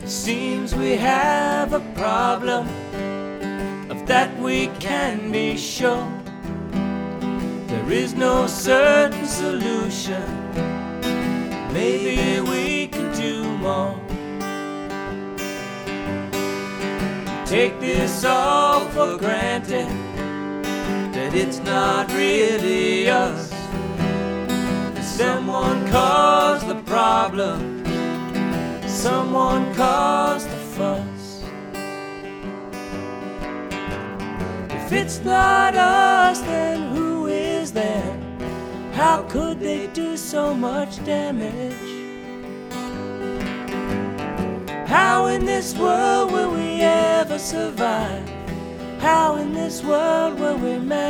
Seems we have a problem, of that we can be sure. There is no certain solution. Maybe we can do more. Take this all for granted, that it's not really us. Someone caused the problem, someone caused the fuss. If it's not us, then who is there? How could they do so much damage? How in this world will we ever survive? How in this world will we manage?